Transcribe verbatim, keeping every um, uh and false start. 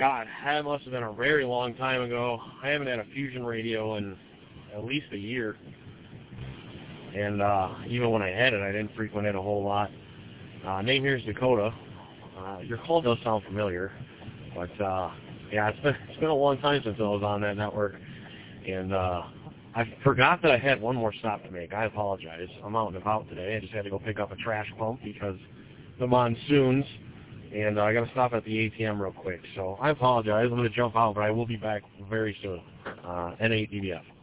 God, that must have been a very long time ago. I haven't had a Fusion radio in at least a year. And uh, even when I had it, I didn't frequent it a whole lot. Uh, name here is Dakota. Uh, your call does sound familiar. But, uh, yeah, it's been, it's been a long time since I was on that network. And uh, I forgot that I had one more stop to make. I apologize. I'm out and about today. I just had to go pick up a trash pump because the monsoons. And uh, I got to stop at the A T M real quick. So I apologize. I'm going to jump out, but I will be back very soon. Uh, N A D B F.